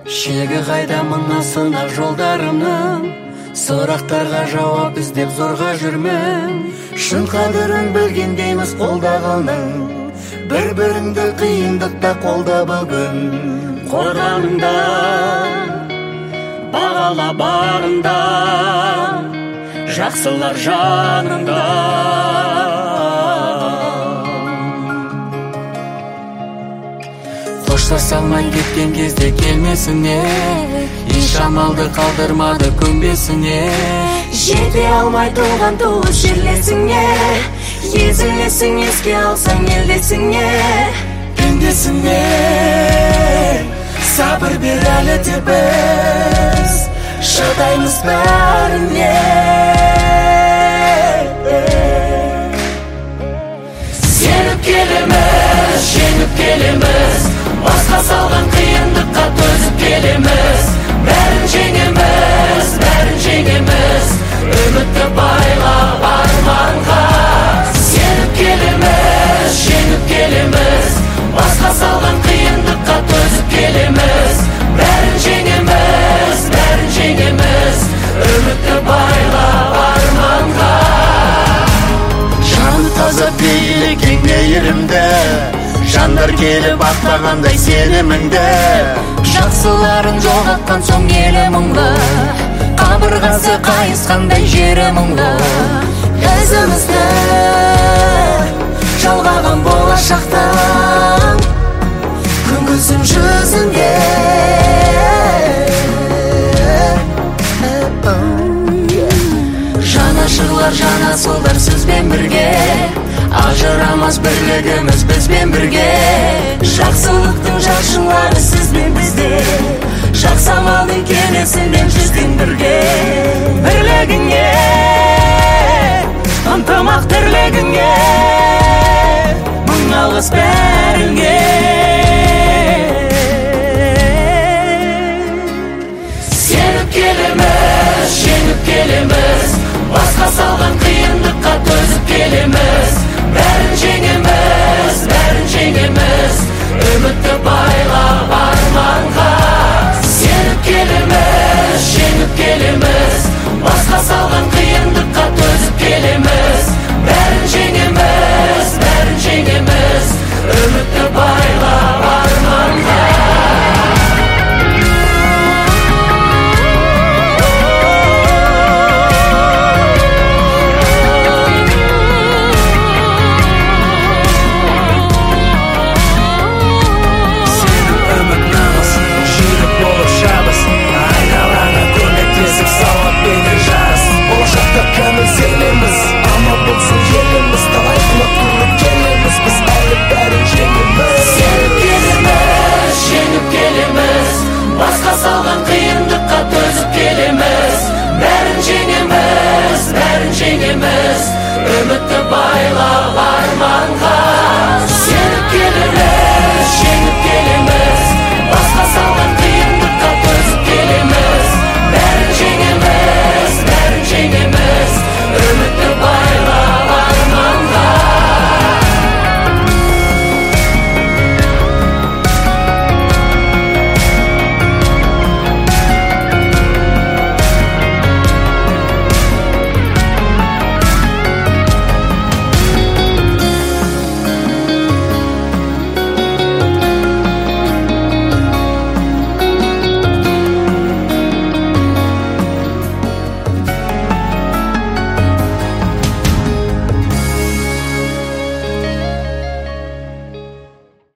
Шегі қайда мына сынақ жолдарымның, сұрақтарға жауап іздеп зорға жүрмін. Шын қадірін білгендейміз қолдағаның, бір-біріңді қиындықта қолда бүгін. Қорғаныңда, бағала бағында, жақсылар жаныңда. Қоштаса алмай кеткен кезде келмесіне, еш амалды қалдырмады көнбесіне. Жете алмай туған туып жерлесіңе, езілесің еске алсаң елдесіңе. Пендесіне сабыр бер әлі де біз, шыдаймыз бәріне. Сеніп келеміз, жеңіп келеміз, басқа салған қиындыққа төзіп келеміз. Бәрін жеңеміз, бәрін жеңеміз, үмітті байлап арманға. Сеніп келеміз, жеңіп келеміз, басқа салған қиындыққа төзіп келеміз. Бәрін жеңеміз, бәрін жеңеміз, үмітті байлап арманға. Жаны таза пейілі кең мейірімді, жандар келіп ақтағандай сеніміңді. Жақсыларын жоғалтқан соң елі мұңлы, қабырғасы қайысқандай жері мұңлы. Өзімізді жалғаған болашақтан күнгізім жүзінде. Жанашырлар жанасылдар сізбен бірге, ажырамас бірлігіміз бізбен бірге. Жақсылықтың жаршылары сізбен бізде, жақсамалдың келесінден жүзден бірге. Бірлігіңе, ынтымақ тірлігіңе, мың алғыс бәріңе. Сеніп келеміз, жеңіп келеміз, басқа салған қиындыққа төзіп келеміз. Бәрін жеңеміз, бәрін жеңеміз, үміт